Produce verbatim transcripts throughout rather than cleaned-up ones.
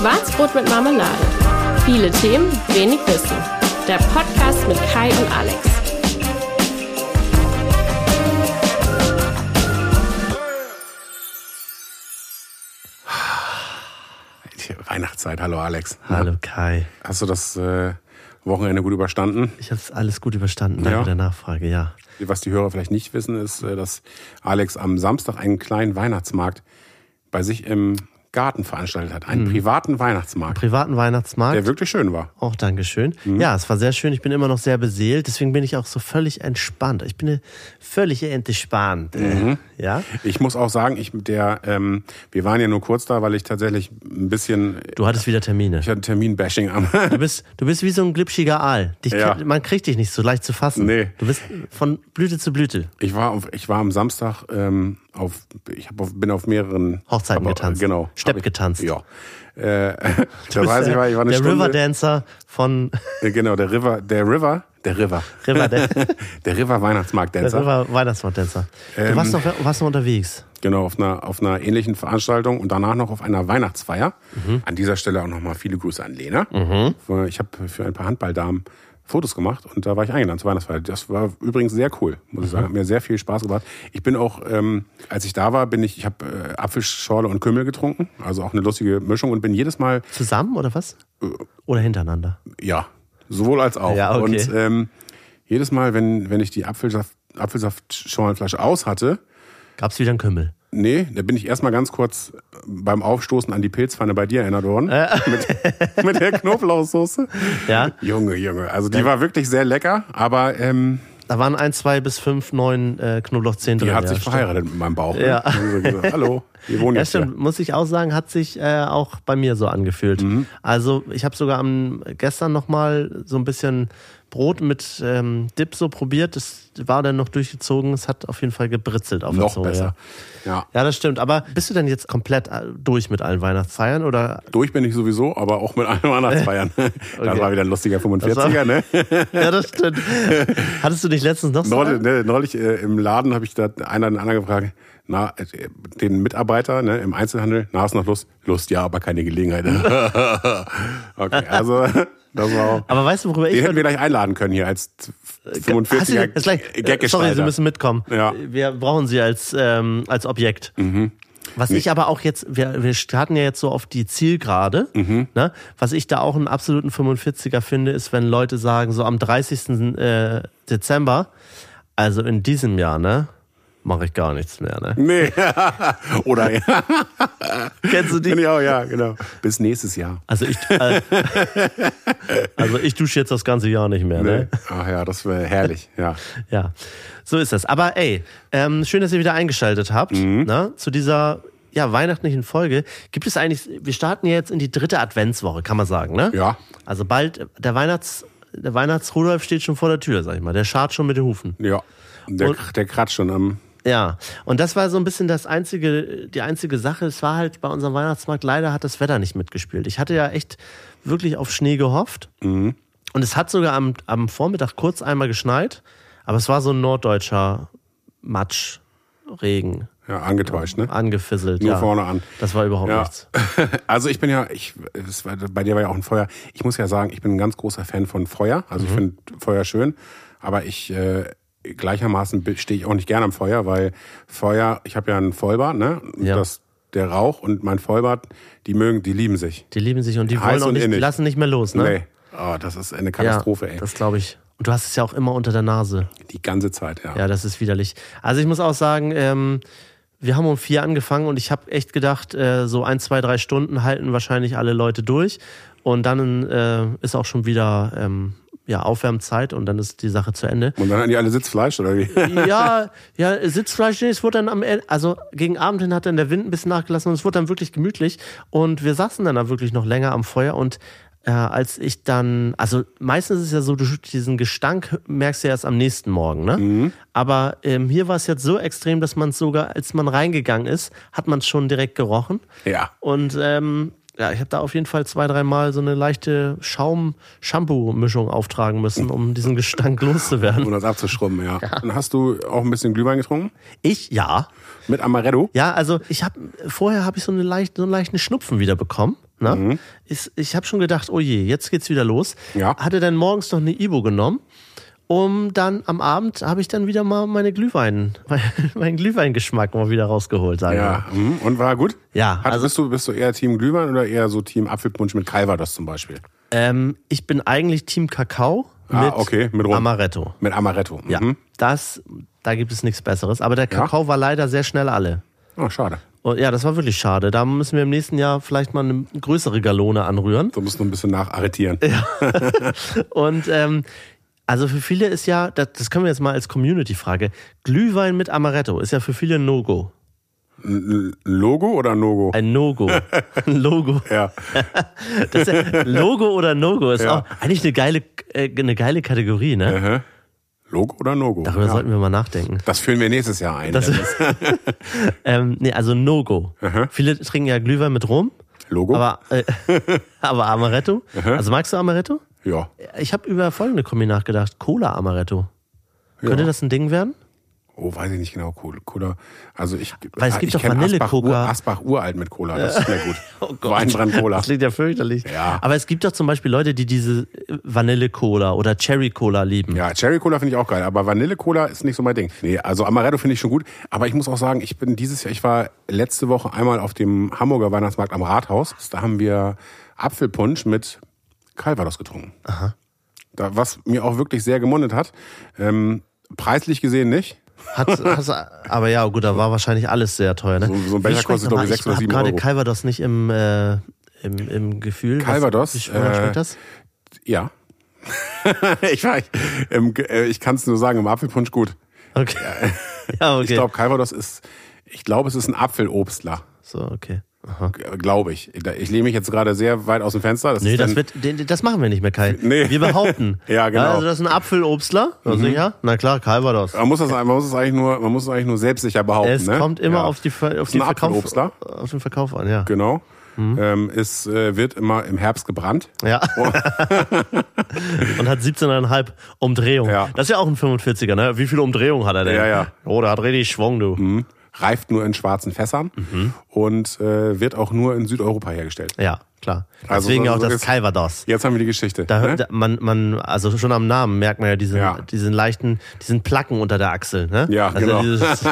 Schwarzbrot mit Marmelade. Viele Themen, wenig Wissen. Der Podcast mit Kai und Alex. Die Weihnachtszeit, hallo Alex. Hallo Kai. Hast du das äh, Wochenende gut überstanden? Ich habe es alles gut überstanden, danke Ja. der Nachfrage, ja. Was die Hörer vielleicht nicht wissen, ist, äh, dass Alex am Samstag einen kleinen Weihnachtsmarkt bei sich im Garten veranstaltet hat. Einen mhm. privaten Weihnachtsmarkt. Privaten Weihnachtsmarkt. Der wirklich schön war. Auch Dankeschön. Mhm. Ja, es war sehr schön. Ich bin immer noch sehr beseelt. Deswegen bin ich auch so völlig entspannt. Ich bin völlig entspannt. Mhm. Ja? Ich muss auch sagen, ich der, ähm, wir waren ja nur kurz da, weil ich tatsächlich ein bisschen... Du hattest wieder Termine. Ich hatte Termin-Bashing am... Du bist, du bist wie so ein glitschiger Aal. Dich, Ja. Man kriegt dich nicht so leicht zu fassen. Nee. Du bist von Blüte zu Blüte. Ich war, auf, ich war am Samstag ähm, auf... Ich hab auf, bin auf mehreren... Hochzeiten aber, getanzt. Genau. Stepp ich, getanzt. Ja. Äh, da weiß ich, ich war eine der Stunde... Riverdancer von... Genau, der River... Der River... Der River. River der, der River Weihnachtsmarkt-Dancer. Der River Weihnachtsmarkt-Dancer. Du Ähm, warst noch, warst noch unterwegs. Genau, auf einer, auf einer ähnlichen Veranstaltung und danach noch auf einer Weihnachtsfeier. Mhm. An dieser Stelle auch nochmal viele Grüße an Lena. Mhm. Ich habe für ein paar Handballdamen Fotos gemacht und da war ich eingeladen zur Weihnachtsfeier. Das war übrigens sehr cool, muss ich sagen. Hat mir sehr viel Spaß gemacht. Ich bin auch, ähm, als ich da war, bin ich, ich habe äh, Apfelschorle und Kümmel getrunken. Also auch eine lustige Mischung und bin jedes Mal... Zusammen oder was? Oder hintereinander? Ja, sowohl als auch. Ja, okay. Und ähm, jedes Mal, wenn, wenn ich die Apfelsaft, Apfelsaftschorlenflasche aus hatte... Gab's wieder einen Kümmel? Nee, da bin ich erstmal ganz kurz beim Aufstoßen an die Pilzpfanne bei dir erinnert worden. Äh. Mit, mit der Knoblauchsoße. Ja. Junge, Junge. Also die ja. war wirklich sehr lecker, aber... Ähm, da waren ein, zwei bis fünf, neun äh, Knoblauchzehen drin. Die hat ja, sich stimmt. verheiratet mit meinem Bauch. Ja. Ne? Gesagt, hallo, wir wohnen ja, jetzt stimmt. hier. Muss ich auch sagen, hat sich äh, auch bei mir so angefühlt. Mhm. Also ich habe sogar am, gestern nochmal so ein bisschen Brot mit ähm, Dip so probiert. Das war dann noch durchgezogen. Es hat auf jeden Fall gebritzelt auf der Noch Zunge. besser. Ja. Ja. ja, das stimmt. Aber bist du denn jetzt komplett durch mit allen Weihnachtsfeiern? Oder? Durch bin ich sowieso, aber auch mit allen Weihnachtsfeiern. Okay. Das war wieder ein lustiger fünfundvierziger, ne? Ja, das stimmt. Hattest du nicht letztens noch so? Neulich, ne, neulich äh, im Laden habe ich da einer den anderen gefragt, na, äh, den Mitarbeiter ne, im Einzelhandel, na, hast du noch Lust? Lust, ja, aber keine Gelegenheit. Okay, also... Das war auch, aber weißt du, worüber ich... Den hätten wir gleich einladen können hier als fünfundvierziger Gaggestalter. Sorry, Sie müssen mitkommen. Ja. Wir brauchen Sie als, ähm, als Objekt. Mhm. Was nee. ich aber auch jetzt, wir, wir starten ja jetzt so auf die Zielgerade. Mhm. Ne? Was ich da auch einen absoluten fünfundvierziger finde, ist, wenn Leute sagen, so am dreißigsten Dezember, also in diesem Jahr, ne? Mache ich gar nichts mehr, ne? Nee. Oder ja. Kennst du die? Ja, ja, genau. Bis nächstes Jahr. Also ich, äh, also ich dusche jetzt das ganze Jahr nicht mehr, ne? Nee. Ach ja, das wäre herrlich, ja. Ja, so ist das. Aber ey, ähm, schön, dass ihr wieder eingeschaltet habt, mhm. ne? Zu dieser ja, weihnachtlichen Folge. Gibt es eigentlich, wir starten jetzt in die dritte Adventswoche, kann man sagen, ne? Ja. Also bald, der Weihnachts, der Weihnachtsrudolf steht schon vor der Tür, sag ich mal. Der scharrt schon mit den Hufen. Ja, der, Und, der kratzt schon am... Ja, und das war so ein bisschen das einzige, die einzige Sache. Es war halt bei unserem Weihnachtsmarkt, leider hat das Wetter nicht mitgespielt. Ich hatte ja echt wirklich auf Schnee gehofft. Mhm. Und es hat sogar am, am Vormittag kurz einmal geschneit, aber es war so ein norddeutscher Matschregen. Ja, angetäuscht, ne? Angefisselt, Nur ja. vorne an. Das war überhaupt ja. nichts. Also ich bin ja, ich, es war, bei dir war ja auch ein Feuer. Ich muss ja sagen, ich bin ein ganz großer Fan von Feuer. Also mhm. ich finde Feuer schön, aber ich... Äh, Gleichermaßen stehe ich auch nicht gerne am Feuer, weil Feuer, ich habe ja einen Vollbart, ne? Ja. Das, der Rauch und mein Vollbart, die mögen, die lieben sich. Die lieben sich und die Heiß wollen auch nicht, innig. die lassen nicht mehr los, ne? Nee. Oh, das ist eine Katastrophe, ja, ey. Das glaube ich. Und du hast es ja auch immer unter der Nase. Die ganze Zeit, ja. Ja, das ist widerlich. Also ich muss auch sagen, ähm, wir haben um vier angefangen und ich habe echt gedacht, äh, so ein, zwei, drei Stunden halten wahrscheinlich alle Leute durch. Und dann äh, ist auch schon wieder ähm, ja, Aufwärmzeit und dann ist die Sache zu Ende. Und dann hatten die alle Sitzfleisch, oder wie? Ja, ja, Sitzfleisch, es wurde dann am Ende, also gegen Abend hin hat dann der Wind ein bisschen nachgelassen und es wurde dann wirklich gemütlich. Und wir saßen dann da wirklich noch länger am Feuer und äh, als ich dann, also meistens ist es ja so, du diesen Gestank merkst du ja erst am nächsten Morgen, ne? Mhm. Aber ähm, hier war es jetzt so extrem, dass man es sogar, als man reingegangen ist, hat man es schon direkt gerochen. Ja. Und ähm, ja, ich habe da auf jeden Fall zwei, dreimal so eine leichte Schaum-Shampoo-Mischung auftragen müssen, um diesen Gestank loszuwerden. Um das abzuschrubben, ja. ja. Und hast du auch ein bisschen Glühwein getrunken? Ich, ja. Mit Amaretto? Ja, also ich habe vorher habe ich so, eine leicht, so einen leichten Schnupfen wieder bekommen. ne? Mhm. Ist, ich habe schon gedacht, oh je, jetzt geht's wieder los. Ja. Hatte dann morgens noch eine Ibo genommen, um dann am Abend habe ich dann wieder mal meine Glühwein, meinen Glühweingeschmack mal wieder rausgeholt, sage ich Ja, mhm. Und war gut? Ja. Hat, Also, bist, du, bist du eher Team Glühwein oder eher so Team Apfelpunsch mit Calvados zum Beispiel? ähm, ich bin eigentlich Team Kakao mit, Ah, okay, mit Rum. Amaretto. Mit Amaretto. Mhm. Ja, das, da gibt es nichts Besseres. Aber der Kakao Ja? war leider sehr schnell alle. Oh, schade. Und ja, das war wirklich schade. Da müssen wir im nächsten Jahr vielleicht mal eine größere Galone anrühren. So musst du ein bisschen nacharretieren. Und ähm, also für viele ist ja, das, das können wir jetzt mal als Community-Frage, Glühwein mit Amaretto ist ja für viele ein No-Go. Ein Logo oder ein No-Go? Ein No-Go. Ein Logo. Ja. Das ist ja, Logo oder No-Go ist Ja. auch eigentlich eine geile, äh, eine geile Kategorie, ne? Aha. Logo oder No-Go? Darüber ja. sollten wir mal nachdenken. Das führen wir nächstes Jahr ein. Das, ähm, nee, also No-Go. Aha. Viele trinken ja Glühwein mit Rum, Logo? aber, äh, aber Amaretto. Also magst du Amaretto? ja. Ich habe über folgende Kombi nachgedacht. Cola Amaretto. Könnte Ja. das ein Ding werden? Oh, weiß ich nicht genau. Cola. Also ich, Weil es gibt ich doch kenn Vanille-Cola. Asbach, Asbach uralt mit Cola. Das ist mir gut. Oh Gott. Weinbrand-Cola. Das klingt ja fürchterlich. Ja. Aber es gibt doch zum Beispiel Leute, die diese Vanille-Cola oder Cherry-Cola lieben. Ja, Cherry Cola finde ich auch geil, aber Vanille Cola ist nicht so mein Ding. Nee, also Amaretto finde ich schon gut, aber ich muss auch sagen, ich bin dieses Jahr, ich war letzte Woche einmal auf dem Hamburger Weihnachtsmarkt am Rathaus. Da haben wir Apfelpunsch mit Calvados getrunken. Aha. Da, was mir auch wirklich sehr gemundet hat. Ähm, preislich gesehen nicht. Hat, hast, aber ja, gut, da war wahrscheinlich alles sehr teuer. Ne? So, so ein Becher Wie schmeckt kostet, glaube ich, nochmal? sechs oder sieben Ich habe Euro. gerade Calvados nicht im, äh, im, im Gefühl. Calvados, Was, wie wonach äh, schmeckt das? Ja. ich ich, ähm, äh, ich kann es nur sagen, im Apfelpunsch gut. Okay. Ja, okay. Ich glaube, Calvados ist, ich glaube, es ist ein Apfelobstler. So, okay. Aha. Glaube ich. Ich lehne mich jetzt gerade sehr weit aus dem Fenster. Das Nee, ist das, dann, wird, den- das machen wir nicht mehr, Kai. Nee. Wir behaupten. Ja, genau. Also das ist ein Apfelobstler. Also ja, na klar, Calvados. man muss das, man muss es eigentlich nur, man muss es eigentlich nur selbstsicher behaupten. Es ne? kommt immer ja. auf, die, Ver- auf, Ist die ein Verkauf, Apfelobstler. auf den Verkauf an, ja. Genau. Mhm. Ähm, es äh, wird immer im Herbst gebrannt. Ja. Und hat siebzehn Komma fünf Umdrehungen. Ja. Das ist ja auch ein fünfundvierziger, ne? Wie viele Umdrehungen hat er denn? Ja, ja. Oh, der hat richtig Schwung, du. Mhm. Reift nur in schwarzen Fässern Mhm. und äh, wird auch nur in Südeuropa hergestellt. Ja, klar. Also Deswegen so- auch so das ist- Calvados. Jetzt haben wir die Geschichte. Da, ne? da, man, man, also schon am Namen merkt man ja diesen, Ja. diesen leichten, diesen Placken unter der Achsel, ne? Ja, also genau. Dieses,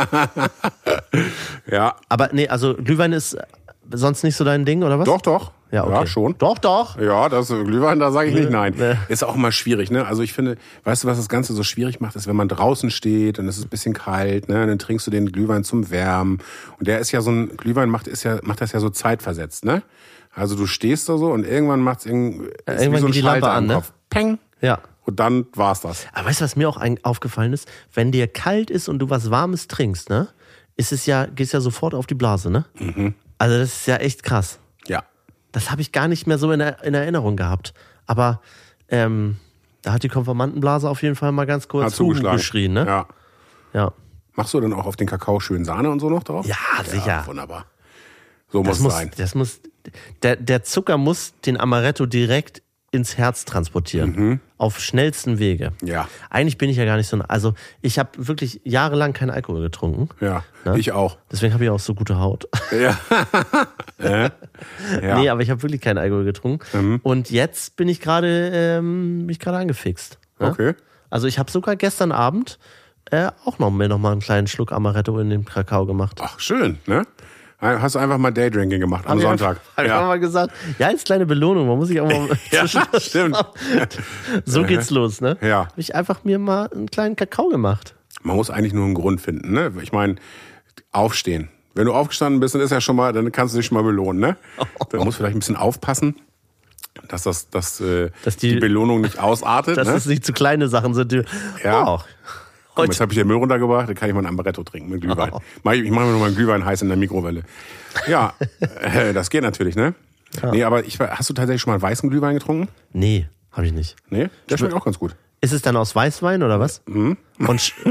Ja, aber nee, also Glühwein ist sonst nicht so dein Ding, oder was? doch, doch. Ja, okay. Ja, schon. Doch, doch. Ja, das Glühwein, da sage ich nicht nein. Nee. Ist auch immer schwierig, ne? Also ich finde, weißt du, was das Ganze so schwierig macht, ist, wenn man draußen steht und es ist ein bisschen kalt, ne? Und dann trinkst du den Glühwein zum Wärmen. Und der ist ja so ein Glühwein macht ist ja macht das ja so zeitversetzt, ne? Also du stehst da so und irgendwann macht's irgend, ist irgendwann wie so ein geht die Lampe Schalter an, im ne? Kopf. Peng. Ja. Und dann war's das. Aber weißt du, was mir auch ein, aufgefallen ist? Wenn dir kalt ist und du was Warmes trinkst, ne? Ist es ja, gehst ja sofort auf die Blase, ne? Mhm. Also das ist ja echt krass. Ja. Das habe ich gar nicht mehr so in, der, in Erinnerung gehabt. Aber ähm, da hat die Konformantenblase auf jeden Fall mal ganz Hat kurz zugeschlagen. geschrien, ne? Ja. Ja. Machst du dann auch auf den Kakao schön Sahne und so noch drauf? Ja, sicher. Ja, wunderbar. So Das muss es muss, sein. das muss, der, der Zucker muss den Amaretto direkt ins Herz transportieren. Mhm. Auf schnellsten Wege. Ja. Eigentlich bin ich ja gar nicht so ein, also ich habe wirklich jahrelang keinen Alkohol getrunken. Ja, Ne? ich auch. Deswegen habe ich auch so gute Haut. Ja. äh? Ja. Nee, aber ich habe wirklich keinen Alkohol getrunken. Mhm. Und jetzt bin ich gerade, ähm, bin ich gerade angefixt. Ne? Okay. Also ich habe sogar gestern Abend äh, auch noch mir noch mal einen kleinen Schluck Amaretto in den Kakao gemacht. Ach, schön, ne? Hast du einfach mal Daydrinking gemacht am Hab ich Sonntag. einfach- Hab ich ja. einfach mal gesagt, ja, als kleine Belohnung, man muss sich auch mal Ja, zwischendurch stimmt. mal- So geht's los, ne? Ja. Hab ich einfach mir mal einen kleinen Kakao gemacht. Man muss eigentlich nur einen Grund finden, ne? Ich meine, aufstehen. Wenn du aufgestanden bist, dann ist ja schon mal, dann kannst du dich schon mal belohnen, ne? Dann musst du vielleicht ein bisschen aufpassen, dass das, dass, äh, Dass die- die, Belohnung nicht ausartet, Dass ne? es nicht zu kleine Sachen sind. Die, Ja. Oh, Guck mal, jetzt habe ich den Müll runtergebracht, dann kann ich mal ein Amaretto trinken mit Glühwein. Oh. Mach Ich ich mache mir noch mal einen Glühwein heiß in der Mikrowelle. Ja, äh, das geht natürlich, ne? Nee, aber ich, hast du tatsächlich schon mal weißen Glühwein getrunken? nee, habe ich nicht. Nee? Der schmeckt auch ganz gut. Ist es dann aus Weißwein oder was? Mhm. Und sch-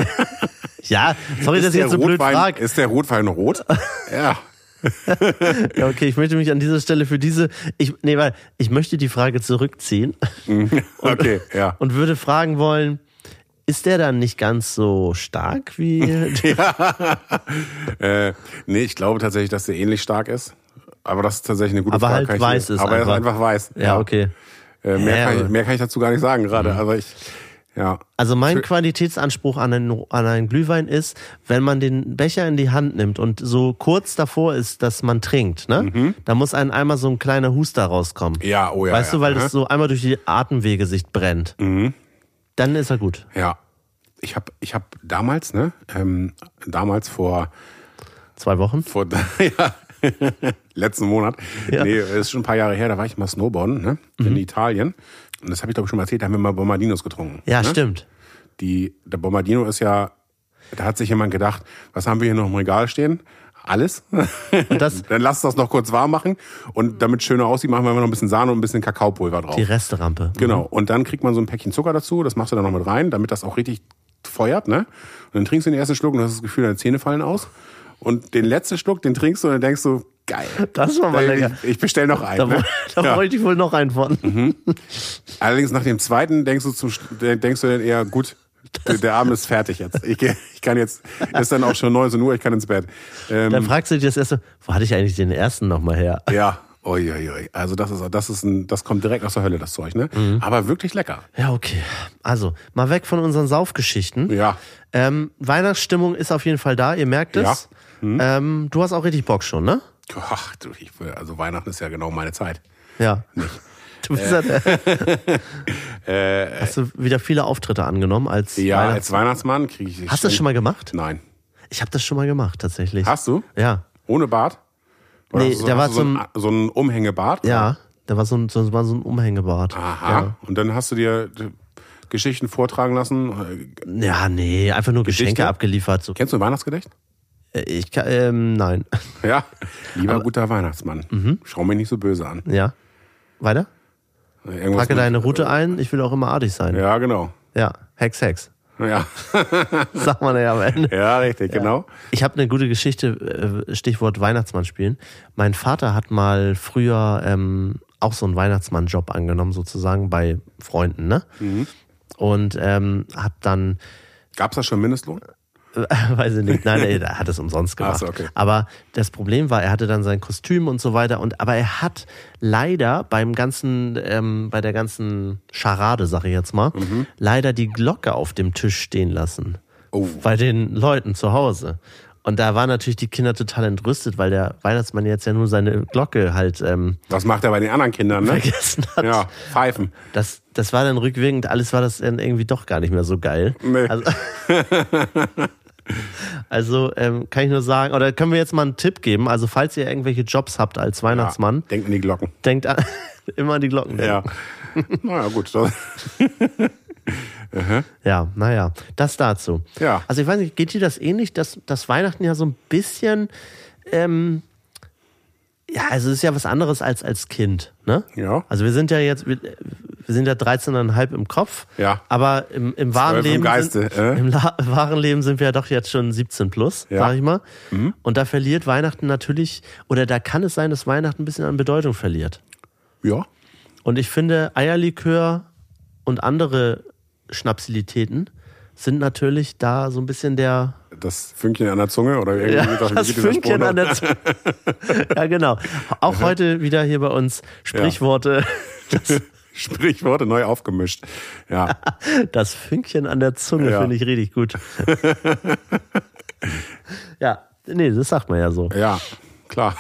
ja, sorry, dass ich der jetzt so blöd Rotwein, frage. ist der Rotwein rot? Ja. Ja, okay, ich möchte mich an dieser Stelle für diese, ich, nee, weil ich möchte die Frage zurückziehen Okay, ja. und würde fragen wollen, ist der dann nicht ganz so stark wie, äh, nee, ich glaube tatsächlich, dass der ähnlich stark ist. aber das ist tatsächlich eine gute aber Frage. Halt weiß ist aber er ist einfach weiß. Ja, ja. okay. Äh, mehr, ja, kann ich, mehr kann ich dazu gar nicht sagen gerade. Mhm. Also ich, ja. Also mein Für Qualitätsanspruch an einen, an einen Glühwein ist, wenn man den Becher in die Hand nimmt und so kurz davor ist, dass man trinkt, ne? Mhm. Da muss einem einmal so ein kleiner Huster rauskommen. Ja, oh ja. Weißt ja, du, weil ja. das so einmal durch die Atemwege sich brennt. Mhm. Dann ist er gut. Ja. Ich habe ich hab damals, ne, ähm, damals vor zwei Wochen? Vor, ja, letzten Monat. Ja. Nee, ist schon ein paar Jahre her, da war ich mal Snowboarden, ne, mhm. in Italien. Und das habe ich glaube ich schon mal erzählt, da haben wir mal Bombardinos getrunken. Ja, ne? stimmt. Die, der Bombardino ist ja, da hat sich jemand gedacht, was haben wir hier noch im Regal stehen? Alles. Und das, dann lass das noch kurz warm machen und damit es schöner aussieht, machen wir noch ein bisschen Sahne und ein bisschen Kakaopulver drauf. Die Resterampe. Genau. Und dann kriegt man so ein Päckchen Zucker dazu, das machst du dann noch mit rein, damit das auch richtig feuert, ne? Und dann trinkst du den ersten Schluck und hast das Gefühl, deine Zähne fallen aus. Und den letzten Schluck, den trinkst du und dann denkst du, geil. Das war mal lecker. Ich, ich bestell noch einen. Da, ne? da ja. wollte ich wohl noch einen von. Mhm. Allerdings nach dem zweiten denkst du, zum, denkst du dann eher, gut, das der Abend ist fertig jetzt. Ich, ich kann jetzt, ist dann auch schon neunzehn Uhr, ich kann ins Bett. Ähm, dann fragst du dich das erste, wo hatte ich eigentlich den ersten nochmal her? Ja. Uiuiui. Also das ist, das ist ein, das kommt direkt aus der Hölle, das Zeug, ne? Mhm. Aber wirklich lecker. Ja, okay. Also, mal weg von unseren Saufgeschichten. Ja. Ähm, Weihnachtsstimmung ist auf jeden Fall da, ihr merkt es. Ja. Mhm. Ähm, du hast auch richtig Bock schon, ne? Ach, du, ich, also Weihnachten ist ja genau meine Zeit. Ja. Nicht. Du bist äh. ja äh, Hast du wieder viele Auftritte angenommen als Ja, Weihnachtsmann? als Weihnachtsmann kriege ich. Hast du das schon mal gemacht? Nein. Ich habe das schon mal gemacht, tatsächlich. Hast du? Ja. Ohne Bart? Oder nee, so, der war so ein, so ein Umhängebart? Ja, da war so ein, so, war so ein Umhängebart. Aha. Ja. Und dann hast du dir Geschichten vortragen lassen? Ja, nee, einfach nur Geschichte? Geschenke abgeliefert. So. Kennst du ein Weihnachtsgedicht? Ich kann, ähm, nein. Ja, lieber Aber, guter Weihnachtsmann. Mhm. Schau mich nicht so böse an. Ja. Weiter? Irgendwas Packe mit, deine Route ein, ich will auch immer artig sein. Ja, genau. Ja, Hex, Hex. Ja. Sagt man ja am Ende. Ja, richtig, ja. Genau. Ich habe eine gute Geschichte, Stichwort Weihnachtsmann spielen. Mein Vater hat mal früher ähm, auch so einen Weihnachtsmann-Job angenommen, sozusagen bei Freunden, ne? Mhm. Und ähm, hat dann... Gab's da schon Mindestlohn? Weiß ich nicht. Nein, er hat es umsonst gemacht. Ach so, okay. Aber das Problem war, er hatte dann sein Kostüm und so weiter. Und aber er hat leider beim ganzen, ähm, bei der ganzen Scharade, sag ich jetzt mal, mhm. leider die Glocke auf dem Tisch stehen lassen. Oh. Bei den Leuten zu Hause. Und da waren natürlich die Kinder total entrüstet, weil der Weihnachtsmann jetzt ja nur seine Glocke halt ähm, das macht er bei den anderen Kindern, ne? Vergessen hat. Ja, pfeifen. Das, das war dann rückwirkend, alles war das dann irgendwie doch gar nicht mehr so geil. Nee. Also, also ähm, kann ich nur sagen, oder können wir jetzt mal einen Tipp geben? Also falls ihr irgendwelche Jobs habt als Weihnachtsmann, ja, denkt an die Glocken. Denkt an, immer an die Glocken. Ja. Naja, gut. uh-huh. Ja, naja, das dazu. Ja. Also ich weiß nicht, geht dir das ähnlich, dass, dass Weihnachten ja so ein bisschen, ähm, ja, also es ist ja was anderes als als Kind, ne? Ja. Also wir sind ja jetzt, wir, wir sind ja dreizehn Komma fünf im Kopf, ja. aber im, im wahren Leben im Geiste, sind, äh? im La- wahren Leben sind wir ja doch jetzt schon siebzehn plus, ja. sag ich mal. Mhm. Und da verliert Weihnachten natürlich, oder da kann es sein, dass Weihnachten ein bisschen an Bedeutung verliert. Ja. Und ich finde, Eierlikör und andere Schnapsilitäten sind natürlich da so ein bisschen der... Das Fünkchen an der Zunge oder irgendwie ja, das, das Fünkchen an der Zunge. Ja, genau. Auch heute wieder hier bei uns Sprichworte. Ja. Sprichworte neu aufgemischt. Ja. Das Fünkchen an der Zunge ja. finde ich richtig gut. Ja, nee, das sagt man ja so. Ja, klar.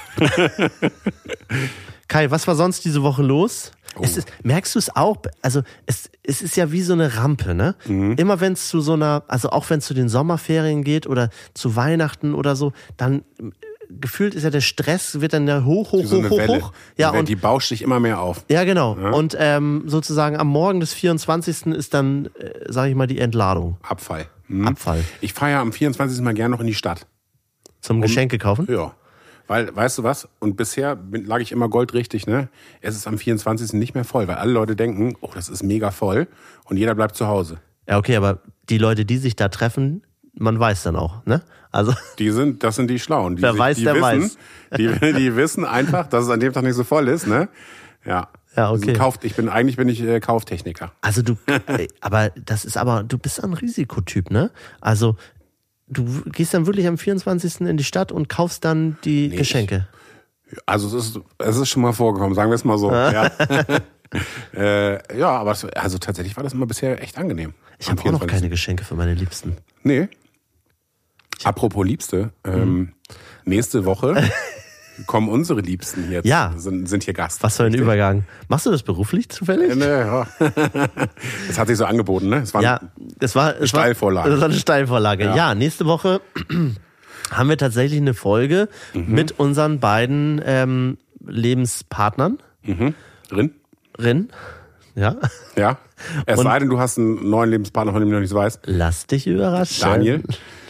Kai, was war sonst diese Woche los? Oh. Es ist, merkst du es auch? Also es, es ist ja wie so eine Rampe, ne? Mhm. Immer wenn es zu so einer, also auch wenn es zu den Sommerferien geht oder zu Weihnachten oder so, dann gefühlt ist ja der Stress, wird dann ja hoch, hoch, so hoch, hoch, Welle. hoch. Ja, die, und die bauscht sich immer mehr auf. Ja, genau. Ja? Und ähm, sozusagen am Morgen des vierundzwanzigsten ist dann, äh, sage ich mal, die Entladung. Abfall. Mhm. Abfall. Ich fahre ja am vierundzwanzigsten mal gerne noch in die Stadt. Zum um, Geschenke kaufen? Ja. Weil, weißt du was? Und bisher bin, lag ich immer goldrichtig, ne? Es ist am vierundzwanzigsten nicht mehr voll, weil alle Leute denken, oh, das ist mega voll und jeder bleibt zu Hause. Ja, okay, aber die Leute, die sich da treffen, man weiß dann auch, ne? Also die sind, das sind die Schlauen. Die wer sich, weiß, die der wissen, weiß. Die, die wissen einfach, dass es an dem Tag nicht so voll ist, ne? Ja. Ja, okay. Also Kauf, ich bin, eigentlich bin ich äh, Kauftechniker. Also du, äh, aber das ist aber, du bist ein Risikotyp, ne? Also du gehst dann wirklich am vierundzwanzigsten in die Stadt und kaufst dann die nee, Geschenke. Ich, Also es ist, es ist schon mal vorgekommen, sagen wir es mal so. Ja, äh, ja aber es, also tatsächlich war das immer bisher echt angenehm. Ich habe auch noch keine Geschenke für meine Liebsten. Nee. Apropos Liebste, ähm, mhm. nächste Woche kommen unsere Liebsten hier, ja. sind, sind hier Gast. Was für ein Übergang. Machst du das beruflich zufällig? Äh, nee, ja. Das hat sich so angeboten, ne? Es war ja, es war eine Steilvorlage. Das war eine Steilvorlage. Ja, ja, nächste Woche haben wir tatsächlich eine Folge mhm. mit unseren beiden ähm, Lebenspartnern. Mhm. Rin? Rin, ja. Ja, es sei denn, du hast einen neuen Lebenspartner, von dem du noch nichts weißt. Lass dich überraschen. Daniel.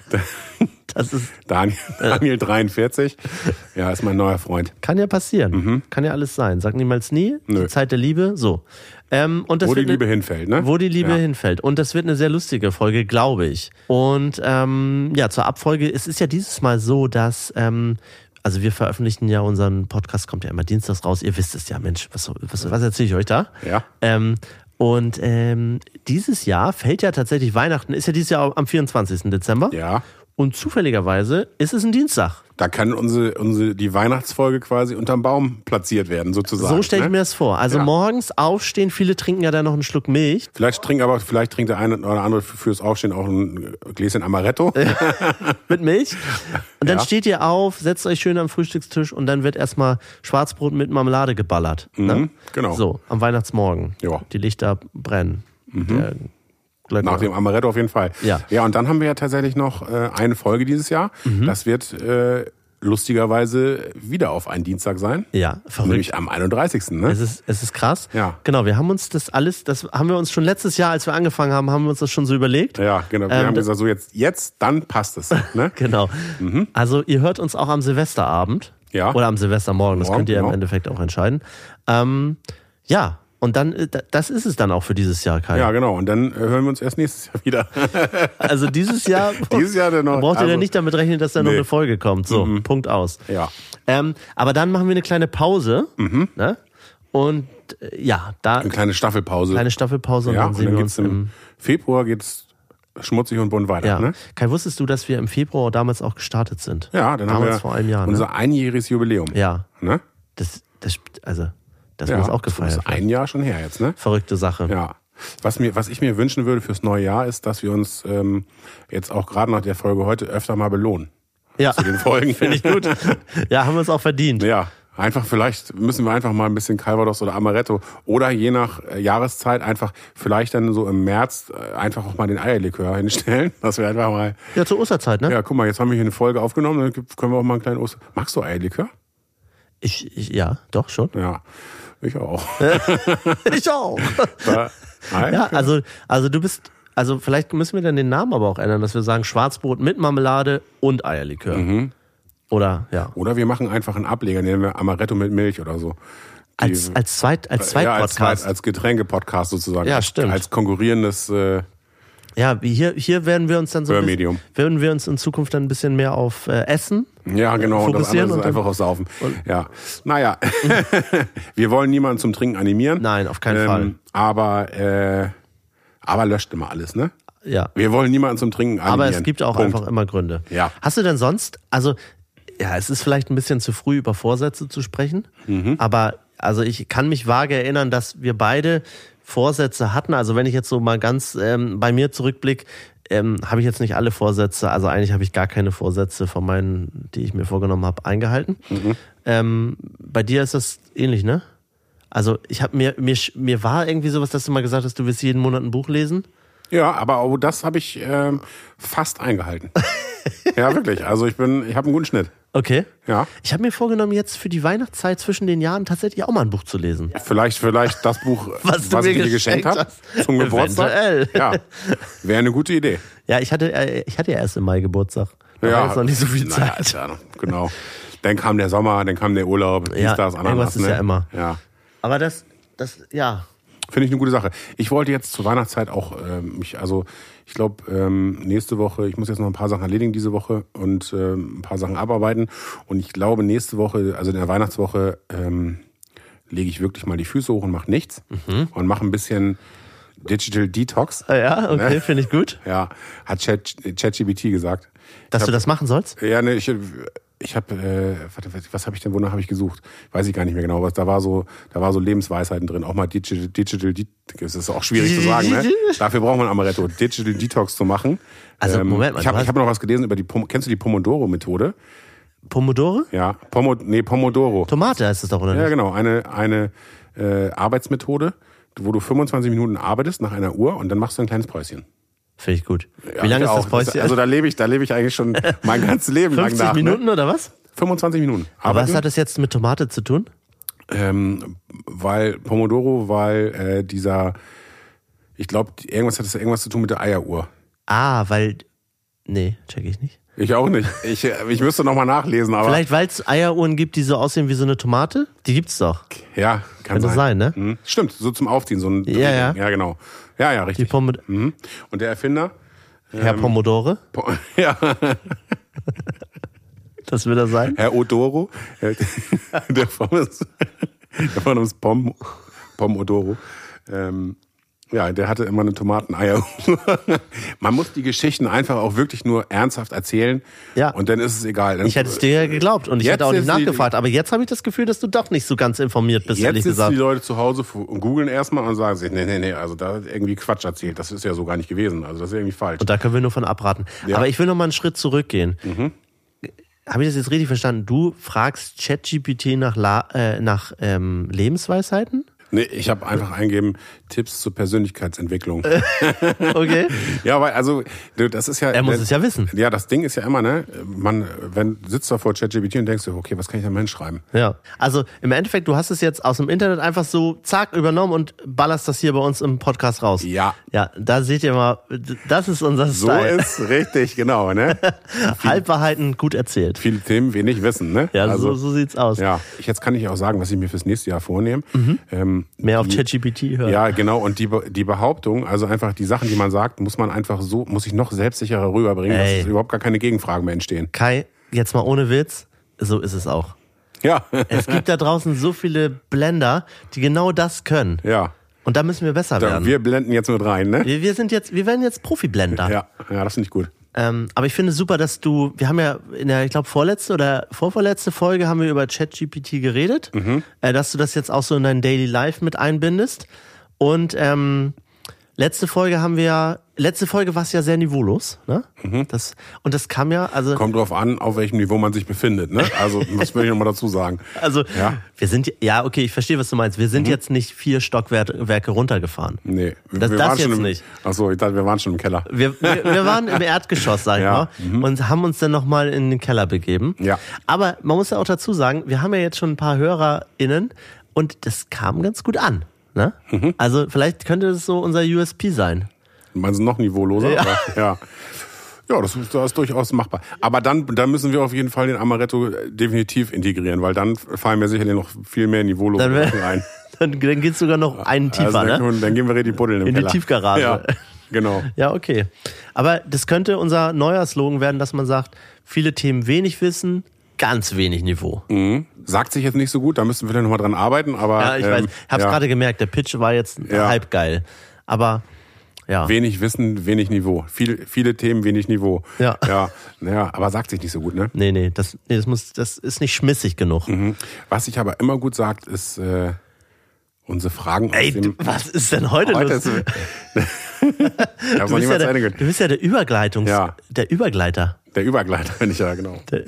Das ist Daniel, Daniel dreiundvierzig. Ja, ist mein neuer Freund. Kann ja passieren. Mhm. Kann ja alles sein. Sag niemals nie. Nö. Die Zeit der Liebe. So. Ähm, und das wo die wird Liebe eine, hinfällt, ne? Wo die Liebe ja. hinfällt. Und das wird eine sehr lustige Folge, glaube ich. Und ähm, ja, zur Abfolge. Es ist ja dieses Mal so, dass ähm, also wir veröffentlichen ja unseren Podcast, kommt ja immer dienstags raus. Ihr wisst es ja, Mensch. Was, was, was erzähle ich euch da? Ja. Ähm, und ähm, dieses Jahr fällt ja tatsächlich Weihnachten. Ist ja dieses Jahr am vierundzwanzigsten Dezember. Ja. Und zufälligerweise ist es ein Dienstag. Da kann unsere, unsere die Weihnachtsfolge quasi unterm Baum platziert werden, sozusagen. So stelle ich ne? mir das vor. Also ja. morgens aufstehen, viele trinken ja dann noch einen Schluck Milch. Vielleicht trinkt aber vielleicht trinkt der eine oder andere fürs Aufstehen auch ein Gläschen Amaretto. Mit Milch. Und dann ja. steht ihr auf, setzt euch schön am Frühstückstisch und dann wird erstmal Schwarzbrot mit Marmelade geballert. Mhm, ne? Genau. So, am Weihnachtsmorgen. Ja. Die Lichter brennen. Mhm. Der Nach dem Amaretto auf jeden Fall. Ja. Ja, und dann haben wir ja tatsächlich noch äh, eine Folge dieses Jahr. Mhm. Das wird äh, lustigerweise wieder auf einen Dienstag sein. Ja, verrückt. Nämlich am einunddreißigsten Ne? Es ist, es ist krass. Ja. Genau, wir haben uns das alles, das haben wir uns schon letztes Jahr, als wir angefangen haben, haben wir uns das schon so überlegt. Ja, genau. Wir ähm, haben gesagt, so jetzt, jetzt, dann passt es. Ne? Genau. Mhm. Also ihr hört uns auch am Silvesterabend. Ja. Oder am Silvestermorgen, das Morgen, könnt ihr genau. im Endeffekt auch entscheiden. Ähm, ja, und dann, das ist es dann auch für dieses Jahr, Kai. Ja, genau. Und dann äh, hören wir uns erst nächstes Jahr wieder. Also dieses Jahr, dieses Jahr dann noch, braucht ihr also, ja nicht damit rechnen, dass da nee. noch eine Folge kommt. So, mhm. Punkt aus. Ja. Ähm, aber dann machen wir eine kleine Pause. Mhm. Ne? Und äh, ja, da. Eine kleine Staffelpause. Kleine Staffelpause und ja, dann sehen und dann wir geht's uns im Februar geht's schmutzig und bunt weiter. Ja. Ne? Kai, wusstest du, dass wir im Februar damals auch gestartet sind? Ja, dann damals haben wir vor einem Jahr, unser ne? einjähriges Jubiläum. Ja. Ne? Das, das, also, das ja, muss auch gefeiert das ist werden. ein Jahr schon her jetzt, ne? Verrückte Sache. Ja. Was mir, was ich mir wünschen würde fürs neue Jahr ist, dass wir uns ähm, jetzt auch gerade nach der Folge heute öfter mal belohnen. Ja. Zu den Folgen. Finde ich gut. Ja, haben wir uns auch verdient. Ja. Einfach vielleicht müssen wir einfach mal ein bisschen Calvados oder Amaretto oder je nach äh, Jahreszeit einfach vielleicht dann so im März äh, einfach auch mal den Eierlikör hinstellen, dass wir einfach mal. Ja, zur Osterzeit, ne? Ja, guck mal, jetzt haben wir hier eine Folge aufgenommen, dann können wir auch mal einen kleinen Oster. Magst du Eierlikör? Ich, ich, ja, doch schon. Ja, ich auch. Ich auch. Da, ja, also, also du bist, also vielleicht müssen wir dann den Namen aber auch ändern, dass wir sagen Schwarzbrot mit Marmelade und Eierlikör. Mhm. Oder, ja. Oder wir machen einfach einen Ableger, nennen wir Amaretto mit Milch oder so. Die, Als, als Zweit, als ja, als, Zweitpodcast. Zweit, als Getränke-Podcast sozusagen. Ja, stimmt. Als konkurrierendes äh, Ja, hier, hier werden wir uns dann so ein Hörmedium. bisschen, werden wir uns in Zukunft dann ein bisschen mehr auf äh, Essen Ja, genau. Und das fokussieren andere ist und einfach auf Saufen. Ja. Naja, wir wollen niemanden zum Trinken animieren. Nein, auf keinen ähm, Fall. Aber, äh, aber löscht immer alles, ne? Ja. Wir wollen niemanden zum Trinken animieren. Aber es gibt auch Punkt. einfach immer Gründe. Ja. Hast du denn sonst, also, ja, es ist vielleicht ein bisschen zu früh, über Vorsätze zu sprechen, Mhm. aber also ich kann mich vage erinnern, dass wir beide Vorsätze hatten. Also wenn ich jetzt so mal ganz ähm, bei mir zurückblicke, ähm, habe ich jetzt nicht alle Vorsätze, also eigentlich habe ich gar keine Vorsätze von meinen, die ich mir vorgenommen habe, eingehalten. Mhm. Ähm, bei dir ist das ähnlich, ne? Also ich habe mir, mir, mir war irgendwie sowas, dass du mal gesagt hast, du willst jeden Monat ein Buch lesen. Ja, aber auch das habe ich ähm, fast eingehalten. Ja, wirklich. Also ich bin, ich habe einen guten Schnitt. Okay. Ja. Ich habe mir vorgenommen, jetzt für die Weihnachtszeit zwischen den Jahren tatsächlich auch mal ein Buch zu lesen. Vielleicht, vielleicht das Buch, Was du was mir ich dir geschenkt geschenkt habe, hast. zum Geburtstag. Eventuell. Ja, wäre eine gute Idee. Ja, ich hatte, äh, ich hatte ja erst im Mai Geburtstag. Da war jetzt noch nicht so viel naja, Zeit. ist ja, genau. Dann kam der Sommer, dann kam der Urlaub, dies, Ja, das, irgendwas Ananas. ist Ne? ja immer. Ja. Aber das, das, ja. Finde ich eine gute Sache. Ich wollte jetzt zur Weihnachtszeit auch ähm, mich, also ich glaube ähm, nächste Woche, ich muss jetzt noch ein paar Sachen erledigen diese Woche und ähm, ein paar Sachen abarbeiten. Und ich glaube nächste Woche, also in der Weihnachtswoche, ähm, lege ich wirklich mal die Füße hoch und mache nichts Mhm. und mache ein bisschen Digital Detox. Ah ja, okay, Ne? finde ich gut. Ja, hat Chat- ChatGPT gesagt. Dass Ich du hab- das machen sollst? Ja, ne, ich, ich habe, äh, warte, was habe ich denn, wonach habe ich gesucht? Weiß ich gar nicht mehr genau, was da war so, da war so Lebensweisheiten drin, auch mal Digital, Digital, das ist auch schwierig zu sagen, ne? Dafür braucht man Amaretto, Digital Detox zu machen. Also ähm, Moment mal, ich habe ich hab noch was gelesen über die, kennst du die Pomodoro-Methode? Pomodoro? Ja, Pomo, nee, Pomodoro. Tomate heißt es doch, oder nicht? Ja, genau, eine, eine äh, Arbeitsmethode, wo du fünfundzwanzig Minuten arbeitest nach einer Uhr und dann machst du ein kleines Päuschen. Finde ich gut. Ja, Wie lange ist auch. das Päuschen? Also da lebe ich, da lebe ich eigentlich schon mein ganzes Leben lang nach. fünfzig Minuten ne? oder was? fünfundzwanzig Minuten. Aber was hat das jetzt mit Tomate zu tun? Ähm, weil Pomodoro, weil äh, dieser, ich glaube, irgendwas hat das irgendwas zu tun mit der Eieruhr. Ah, weil, nee, check ich nicht. Ich auch nicht. Ich, ich müsste nochmal nachlesen, aber. Vielleicht, weil es Eieruhren gibt, die so aussehen wie so eine Tomate? Die gibt's doch. Ja, kann Könnte sein. sein, ne? Mhm. Stimmt, so zum Aufziehen, so ein. Ja, ja. Ja, genau. Ja, ja, Die richtig. Pomod- Mhm. Und der Erfinder? Herr ähm, Pomodore? Po- ja, Das will er sein? Herr Odoro. äh, der Vorname ist, der Vorname ist Pom, Pomodoro. Ähm, ja, der hatte immer eine Tomateneier. Man muss die Geschichten einfach auch wirklich nur ernsthaft erzählen. Ja. Und dann ist es egal. Dann, Ich hätte es dir ja geglaubt und ich Jetzt hätte auch nicht ist die- nachgefragt. Aber jetzt habe ich das Gefühl, dass du doch nicht so ganz informiert bist, Jetzt ehrlich sitzen gesagt. die Leute zu Hause und googeln erstmal und sagen sich, nee, nee, nee, also da hat irgendwie Quatsch erzählt. Das ist ja so gar nicht gewesen. Also das ist irgendwie falsch. Und da können wir nur von abraten. Ja. Aber ich will noch mal einen Schritt zurückgehen. Mhm. Habe ich das jetzt richtig verstanden? Du fragst ChatGPT nach, La- äh, nach ähm, Lebensweisheiten? Nee, ich habe einfach eingegeben, Tipps zur Persönlichkeitsentwicklung. Okay. Ja, weil, also, du, das ist ja. Er muss es ja wissen. Ja, das Ding ist ja immer, ne, man, wenn, sitzt da vor ChatGPT und denkst du, okay, was kann ich da mal hinschreiben? Ja. Also im Endeffekt, du hast es jetzt aus dem Internet einfach so zack übernommen und ballerst das hier bei uns im Podcast raus. Ja. Ja, da seht ihr mal, das ist unser So Style. ist richtig, genau, ne? Halbwahrheiten gut erzählt. Viele Themen, wenig wissen, ne? Ja, also, so, so sieht's aus. Ja, ich, jetzt kann ich auch sagen, was ich mir fürs nächste Jahr vornehme. Ähm, Mehr auf die- ChatGPT hören. Ja, genau. Und die, Be- die Behauptung, also einfach die Sachen, die man sagt, muss man einfach so, muss ich noch selbstsicherer rüberbringen, Ey. dass es überhaupt gar keine Gegenfragen mehr entstehen. Kai, jetzt mal ohne Witz, so ist es auch. Ja. Es gibt da draußen so viele Blender, die genau das können. Ja. Und da müssen wir besser Da, werden. wir blenden jetzt mit rein, ne? Wir, wir sind jetzt, wir werden jetzt Profi-Blender. Ja, ja, das finde ich gut. Ähm, aber ich finde es super, dass du, wir haben ja in der, ich glaube, vorletzte oder vorvorletzte Folge haben wir über ChatGPT geredet, Mhm. äh, dass du das jetzt auch so in dein Daily Life mit einbindest. Und ähm, letzte Folge haben wir ja, letzte Folge war es ja sehr niveaulos, ne? Mhm. Das, und das kam ja, also, Kommt drauf an, auf welchem Niveau man sich befindet, ne? Also, das will ich nochmal dazu sagen. also Ja. wir sind, ja, okay, ich verstehe, was du meinst. Wir sind jetzt nicht vier Stockwerke runtergefahren. Nee. Das- das waren schon jetzt im, nicht. Ach so, ich dachte, wir waren schon im Keller. Wir, wir, wir waren im Erdgeschoss, sag ich Ja, mal, und haben uns dann nochmal in den Keller begeben. Ja. Aber man muss ja auch dazu sagen, wir haben ja jetzt schon ein paar HörerInnen und das kam ganz gut an. Ne? Mhm. Also vielleicht könnte es so unser U S P sein. Meinst du noch niveauloser? Ja. Aber, ja. Ja, das ist, das ist durchaus machbar. Aber dann, dann müssen wir auf jeden Fall den Amaretto definitiv integrieren, weil dann fallen mir sicherlich noch viel mehr niveaulose Dann, wär- Sachen ein. dann, dann geht's sogar noch einen tiefer, Also dann, ne? dann gehen wir richtig buddeln im In die Keller. Tiefgarage. Ja, genau. Ja, okay. Aber das könnte unser neuer Slogan werden, dass man sagt, viele Themen wenig wissen, ganz wenig Niveau. Mhm. Sagt sich jetzt nicht so gut, da müssen wir dann nochmal dran arbeiten, aber. Ja, ich ähm, weiß. Hab's ja. gerade gemerkt, der Pitch war jetzt Ja. halb geil. Aber ja. Wenig Wissen, wenig Niveau. Viel, viele Themen, wenig Niveau. Ja. Ja, naja, aber sagt sich nicht so gut, ne? Nee, nee, das, nee, das muss, das ist nicht schmissig genug. Mhm. Was sich aber immer gut sagt, ist äh, unsere Fragen Ey, aus du, dem. was ist denn heute, Heute los? ist, ich hab's Du noch bist, ja niemals zu der, Ende du gehört. bist ja der Übergleitungs, Ja. der Übergleiter. Der Übergleiter bin ich ja, genau. Der,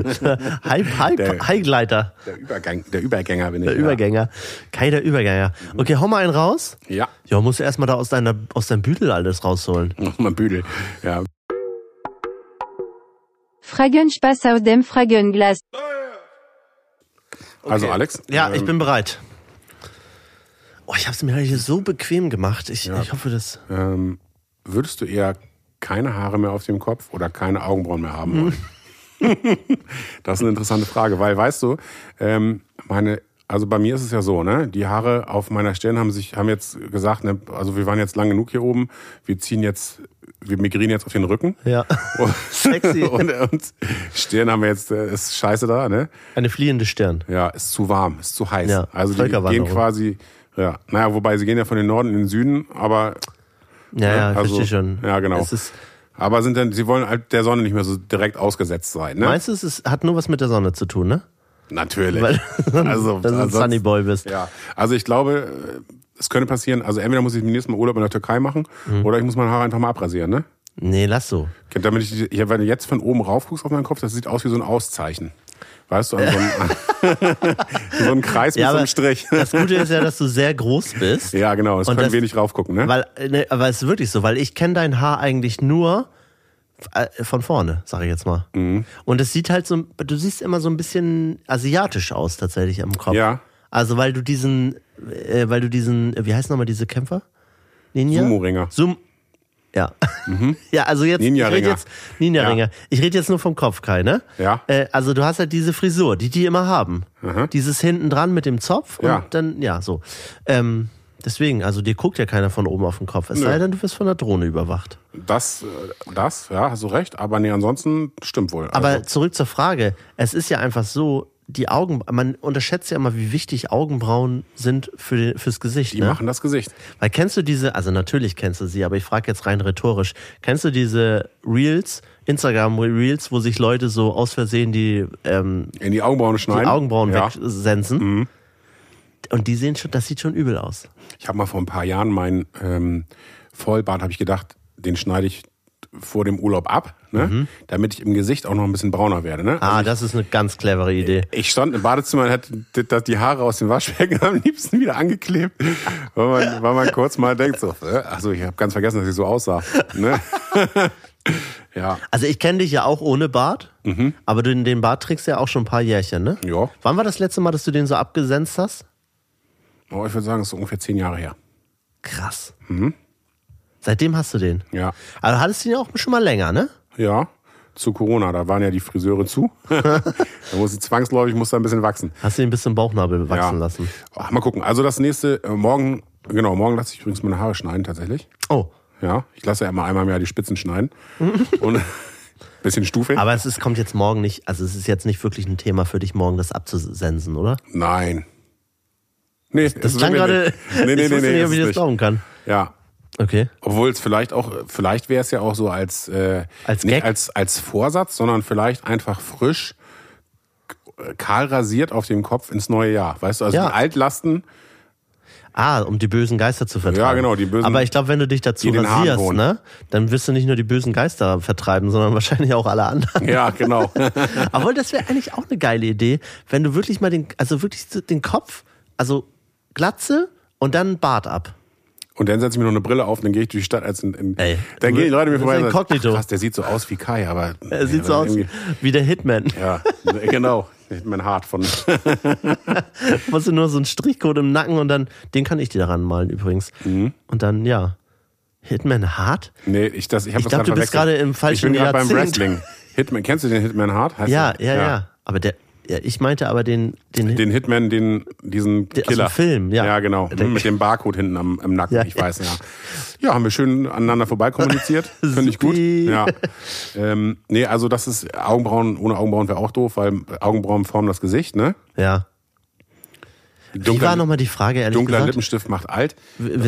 High, High, Der- Highgleiter. Der, Übergang, der Übergänger bin ich. Der Übergänger. Kai, der Übergänger. Okay, hau mal einen raus. Ja, Ja, musst du erstmal da aus deiner, aus deinem Büdel alles rausholen. nochmal Büdel. Ja. Fragenspaß aus dem Fragenglas. Also Alex. Ja, ich ähm, bin bereit. Oh, ich hab's mir hier so bequem gemacht. Ich, Ja. ich hoffe, das. ähm, würdest du eher keine Haare mehr auf dem Kopf oder keine Augenbrauen mehr haben wollen? Das ist eine interessante Frage, weil, weißt du, ähm, meine, also bei mir ist es ja so, ne, die Haare auf meiner Stirn haben sich, haben jetzt gesagt, ne, also wir waren jetzt lang genug hier oben, wir ziehen jetzt, wir migrieren jetzt auf den Rücken. Ja. Und, Sexy. und, und Stirn haben wir jetzt, äh, ist scheiße da, ne? Eine fliehende Stirn. Ja, ist zu warm, ist zu heiß. Ja, also die Völkerwanderung. gehen quasi, ja, naja, wobei sie gehen ja von den Norden in den Süden, aber Ja, ja, ich also, verstehe schon. ja, genau. Es ist, Aber sind denn, sie wollen halt der Sonne nicht mehr so direkt ausgesetzt sein, ne? Meinst du, es ist, hat nur was mit der Sonne zu tun, ne? Natürlich. Weil also, dass du ein Sunnyboy bist. Ja, also ich glaube, es könnte passieren, also entweder muss ich den nächsten Mal Urlaub in der Türkei machen, mhm. oder ich muss meine Haare einfach mal abrasieren, ne? Nee, lass so. Damit ich, ich, wenn du jetzt von oben rauf guckst auf meinen Kopf, das sieht aus wie so ein Auszeichen. Weißt du, also so, ein, so ein Kreis mit ja, so einem Strich. Das Gute ist ja, dass du sehr groß bist. Ja, genau, es können das, wenig raufgucken, ne? Weil, ne, aber es ist wirklich so, weil ich kenne dein Haar eigentlich nur von vorne, sage ich jetzt mal. Mhm. Und es sieht halt so, du siehst immer so ein bisschen asiatisch aus tatsächlich am Kopf. Ja. Also weil du diesen, äh, weil du diesen, wie heißen nochmal diese Kämpfer? Ninja? Sumo-Ringer. Sum Ja. Mhm. Ja, also jetzt Ninja-Ringer. Jetzt, Ninja-Ringer. Ja. Ich rede jetzt nur vom Kopf, Kai, ne? Ja. Äh, also du hast halt diese Frisur, die die immer haben. Mhm. Dieses hinten dran mit dem Zopf und ja. dann, ja, so. Ähm, deswegen, also dir guckt ja keiner von oben auf den Kopf. Es Nö. sei denn, du wirst von der Drohne überwacht. Das, das, ja, hast du recht. Aber nee, ansonsten stimmt wohl. Aber also. zurück zur Frage. Es ist ja einfach so, die Augen, man unterschätzt ja immer, wie wichtig Augenbrauen sind für den, fürs Gesicht. Die ne? machen das Gesicht. Weil kennst du diese, also natürlich kennst du sie, aber ich frage jetzt rein rhetorisch, kennst du diese Reels, Instagram-Reels, wo sich Leute so aus Versehen die, ähm, in die Augenbrauen schneiden? Die Augenbrauen ja. wegsensen. Mhm. Und die sehen schon, das sieht schon übel aus. Ich habe mal vor ein paar Jahren meinen ähm, Vollbart, habe ich gedacht, den schneide ich vor dem Urlaub ab, ne? Mhm. Damit ich im Gesicht auch noch ein bisschen brauner werde. Ne? Ah, also das ich, ist eine ganz clevere Idee. Ich stand im Badezimmer und hatte die Haare aus dem Waschbecken am liebsten wieder angeklebt, weil man, weil man kurz mal denkt, so, also ich habe ganz vergessen, dass ich so aussah. Ne? Ja. Also ich kenne dich ja auch ohne Bart, mhm. aber du den Bart trägst ja auch schon ein paar Jährchen, ne? Ja. Wann war das letzte Mal, dass du den so abgesenzt hast? Oh, ich würde sagen, es ist so ungefähr zehn Jahre her. Krass. Mhm. Seitdem hast du den? Ja. Aber du hattest den ja auch schon mal länger, ne? Ja, zu Corona, da waren ja die Friseure zu. Da muss ich zwangsläufig, muss da ein bisschen wachsen. Hast du den bis zum Bauchnabel wachsen ja. lassen? Ach, mal gucken. Also das nächste, äh, morgen, genau, morgen lasse ich übrigens meine Haare schneiden tatsächlich. Oh. Ja, ich lasse ja immer einmal im Jahr die Spitzen schneiden. Und bisschen Stufe. Aber es ist, kommt jetzt morgen nicht, also es ist jetzt nicht wirklich ein Thema für dich, morgen das abzusensen, oder? Nein. Nee, das klang gerade, nee, nee, ich wusste nee, nee, nicht, ob ich das glauben kann. Ja. Okay. Obwohl es vielleicht auch, vielleicht wäre es ja auch so als, äh, als nicht Gag? als, als Vorsatz, sondern vielleicht einfach frisch, kahl rasiert auf dem Kopf ins neue Jahr. Weißt du, also ja. die Altlasten. Ah, um die bösen Geister zu vertreiben. Ja, genau, die bösen. Aber ich glaube, wenn du dich dazu rasierst, ne, dann wirst du nicht nur die bösen Geister vertreiben, sondern wahrscheinlich auch alle anderen. Ja, genau. Aber das wäre eigentlich auch eine geile Idee, wenn du wirklich mal den, also wirklich den Kopf, also Glatze und dann Bart ab. Und dann setze ich mir noch eine Brille auf und dann gehe ich durch die Stadt als in, in Ey, dann gehen die Leute mir vorbei und sagen, ach, krass, der sieht so aus wie Kai, aber er sieht so aus wie der Hitman. Ja, genau. Hitman Hart von. Musst du nur so einen Strichcode im Nacken und dann, den kann ich dir daran malen übrigens. Mhm. Und dann, ja. Hitman Hart? Nee, ich, das, ich habe ich das dachte, gerade du bist gerade im falschen Ich bin gerade beim Jahrzehnt. Wrestling. Hitman, kennst du den Hitman Hart? Heißt ja, der? ja, ja, ja. Aber der, ja, ich meinte aber den, den, den Hitman, den, diesen der, Killer. Aus dem Film, ja. Ja, genau. Der, mit dem Barcode hinten am, am Nacken, ja, ich weiß, ja. Ja, haben wir schön aneinander vorbeikommuniziert. Finde ich gut. Ja. Ähm, nee, also das ist, Augenbrauen, ohne Augenbrauen wäre auch doof, weil Augenbrauen formen das Gesicht, ne? Ja. Dunkler, Wie war nochmal die Frage, ehrlich dunkler gesagt? Lippenstift macht alt.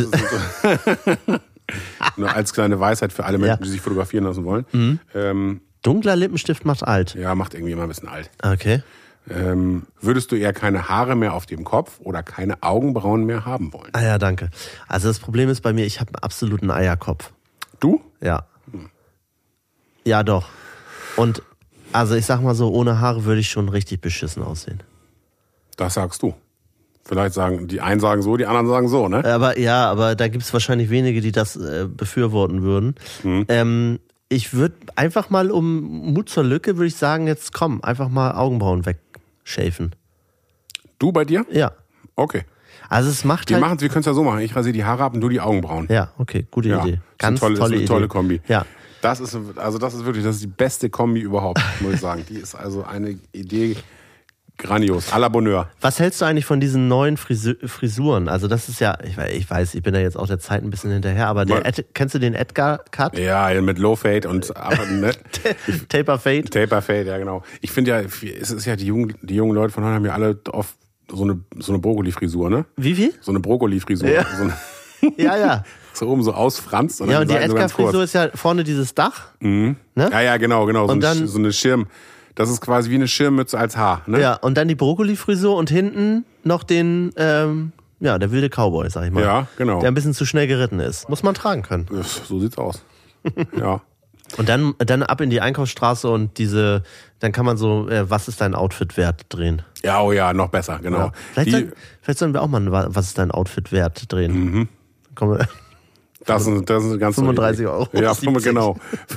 Nur als kleine Weisheit für alle Menschen, ja. die sich fotografieren lassen wollen. Mhm. Ähm, Dunkler Lippenstift macht alt? Ja, macht irgendwie immer ein bisschen alt. Okay. Ähm, würdest du eher keine Haare mehr auf dem Kopf oder keine Augenbrauen mehr haben wollen? Ah ja, danke. Also das Problem ist bei mir, ich habe einen absoluten Eierkopf. Du? Ja. Hm. Ja, doch. Und also ich sag mal so, ohne Haare würde ich schon richtig beschissen aussehen. Das sagst du. Vielleicht sagen, die einen sagen so, die anderen sagen so, ne? Aber ja, aber da gibt es wahrscheinlich wenige, die das äh, befürworten würden. Hm. Ähm, ich würde einfach mal, um Mut zur Lücke, würde ich sagen, jetzt komm, einfach mal Augenbrauen wegschafen. Du bei dir? Ja. Okay. Also es macht wir halt... machen's, wir können es ja so machen. Ich rasiere die Haare ab und du die Augenbrauen. Ja, okay, gute ja. Idee. Ganz tolle, tolle ist eine Idee. tolle Kombi. Ja. Das ist, also das ist wirklich, das ist die beste Kombi überhaupt, muss ich sagen. Die ist also eine Idee grandios, à la Bonheur. Was hältst du eigentlich von diesen neuen Frisu- Frisuren? Also das ist ja, ich weiß, ich weiß, ich bin da jetzt auch der Zeit ein bisschen hinterher, aber der Ed, kennst du den Edgar-Cut? Ja, mit Low Fade und ne? Taper Fade. Taper Fade, ja genau. Ich finde ja, es ist ja die jungen, die jungen Leute von heute haben ja alle oft so eine so eine Brokkoli-Frisur, ne? Wie viel? So eine Brokkoli-Frisur. Ja. So eine Ja, ja. So oben so ausfranst. Und Ja, dann und die Seiten so ganz Edgar-Frisur kurz. ist ja vorne dieses Dach. Mhm. Ne? Ja, ja, genau, genau. So, Und ein, dann- so eine Schirm. Das ist quasi wie eine Schirmmütze als Haar. Ne? Ja, und dann die Brokkoli-Frisur und hinten noch den, ähm, ja, der wilde Cowboy, sag ich mal. Ja, genau. Der ein bisschen zu schnell geritten ist. Muss man tragen können. So sieht's aus. Ja. Und dann, dann ab in die Einkaufsstraße und diese, dann kann man so, äh, was ist dein Outfit wert drehen. Ja, oh ja, noch besser, genau. Ja. Vielleicht, Die, soll, vielleicht sollen wir auch mal ein was ist dein Outfit wert drehen. Mhm. Dann kommen wir, das sind, das sind ganz fünfunddreißig Euro. Ja, siebzig. genau.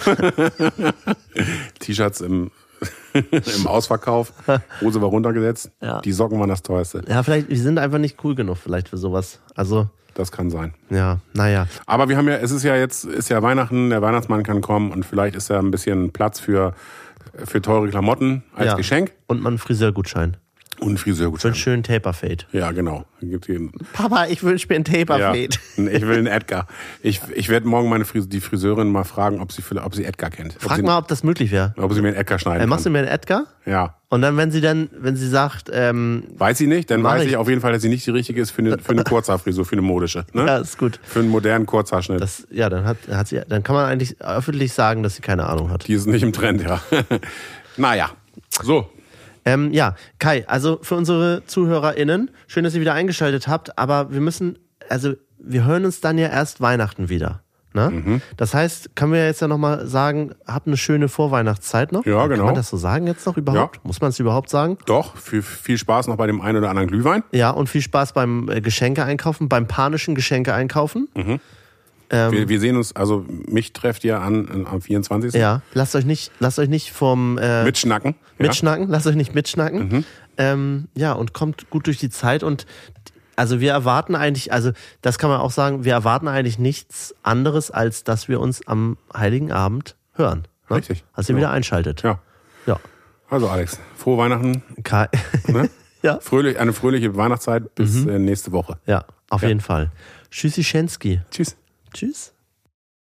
T-Shirts im, im Ausverkauf. Hose war runtergesetzt. Ja. Die Socken waren das teuerste. Ja, vielleicht, wir sind einfach nicht cool genug vielleicht für sowas. Also, Das kann sein. ja, naja. Aber wir haben ja, es ist ja jetzt, ist ja Weihnachten, der Weihnachtsmann kann kommen und vielleicht ist ja ein bisschen Platz für, für teure Klamotten als ja. Geschenk Und mal einen Friseurgutschein. und einen Für Friseurgutschein. einen schönen Taper-Fade. Ja, genau. Gibt den- Papa, ich wünsche mir einen Ja, Taper-Fade. ich will einen Edgar. Ich, ich werde morgen meine Frise, die Friseurin mal fragen, ob sie, ob sie Edgar kennt. Ob Frag sie, mal, ob das möglich wäre. ob sie mir einen Edgar schneiden Äh, machst du kann. mir einen Edgar? Ja. Und dann, wenn sie dann, wenn sie sagt, ähm, Weiß sie nicht, dann Mach weiß ich. ich auf jeden Fall, dass sie nicht die richtige ist für eine, für eine Kurzhaarfrisur, für eine modische. Ne? ja, ist gut. Für einen modernen Kurzhaarschnitt. Das, ja, dann hat, hat sie, dann kann man eigentlich öffentlich sagen, dass sie keine Ahnung hat. Die ist nicht im Trend, ja. Naja, so. Ähm, ja, Kai, also für unsere ZuhörerInnen, schön, dass ihr wieder eingeschaltet habt, aber wir müssen, also wir hören uns dann ja erst Weihnachten wieder. Ne? Mhm. Das heißt, können wir jetzt ja nochmal sagen, habt eine schöne Vorweihnachtszeit noch? Ja, Kann genau. man das so sagen jetzt noch überhaupt? Ja. Muss man es überhaupt sagen? Doch, viel, viel Spaß noch bei dem einen oder anderen Glühwein. Ja, und viel Spaß beim äh, Geschenke einkaufen, beim panischen Geschenke einkaufen. Ähm, Wir, wir sehen uns, also mich trefft ihr an, an am vierundzwanzigsten ja, lasst euch nicht, lasst euch nicht vom äh, Mitschnacken. Ja? mitschnacken, lasst euch nicht mitschnacken. Mhm. Ähm, ja, und kommt gut durch die Zeit und also wir erwarten eigentlich, also das kann man auch sagen, wir erwarten eigentlich nichts anderes, als dass wir uns am Heiligen Abend hören. Ne? Richtig. Als ihr Ja. wieder einschaltet. Ja. Ja. Also Alex, frohe Weihnachten. Kai. Ne? ja. Fröhlich, eine fröhliche Weihnachtszeit bis Mhm. äh, nächste Woche. Ja, auf Ja. jeden Fall. Tschüssi Schensky. Tschüss. Tschüss.